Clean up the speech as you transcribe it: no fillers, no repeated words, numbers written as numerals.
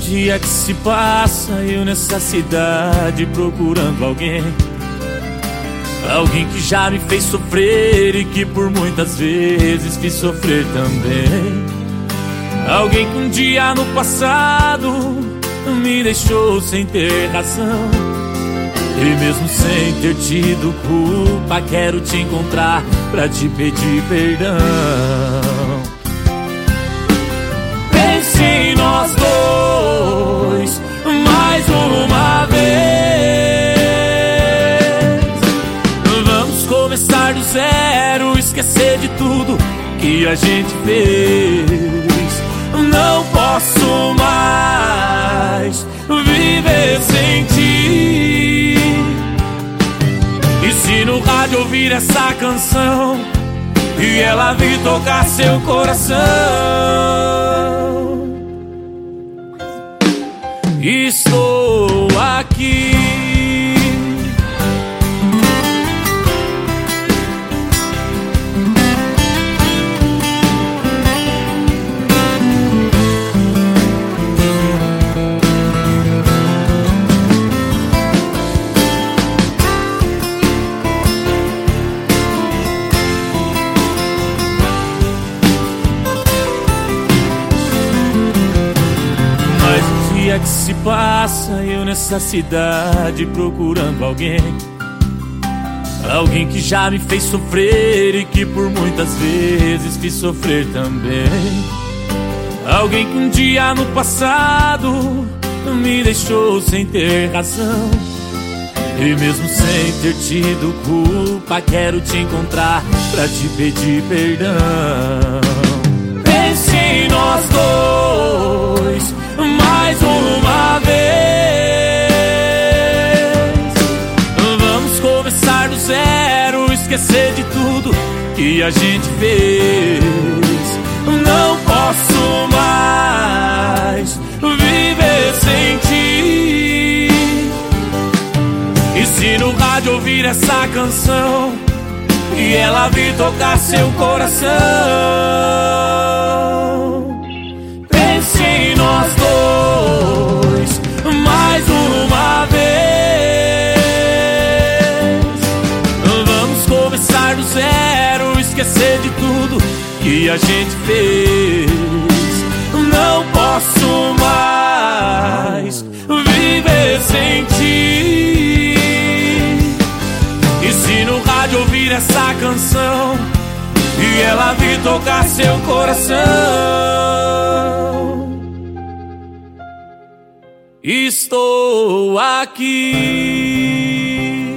dia que se passa, eu nessa cidade procurando alguém. Alguém que já me fez sofrer e que por muitas vezes fiz sofrer também. Alguém que um dia no passado me deixou sem ter razão. E mesmo sem ter tido culpa, quero te encontrar pra te pedir perdão. Pense em nós dois mais uma vez. Vamos começar do zero, esquecer de tudo que a gente fez. Não posso mais viver sem ti. E se no rádio ouvir essa canção e ela vir tocar seu coração, estou aqui. Que se passa, eu nessa cidade procurando alguém. Alguém que já me fez sofrer e que por muitas vezes fiz sofrer também. Alguém que um dia no passado me deixou sem ter razão. E mesmo sem ter tido culpa, quero te encontrar pra te pedir perdão. Pense em nós dois mais uma vez. Vamos começar do zero, esquecer de tudo que a gente fez. Não posso mais viver sem ti. E se no rádio ouvir essa canção e ela vir tocar seu coração, pense em nós dois mais uma vez. Vamos começar do zero, esquecer de tudo que a gente fez. Não posso mais viver sem ti. E se no rádio ouvir essa canção e ela vir tocar seu coração, estou aqui.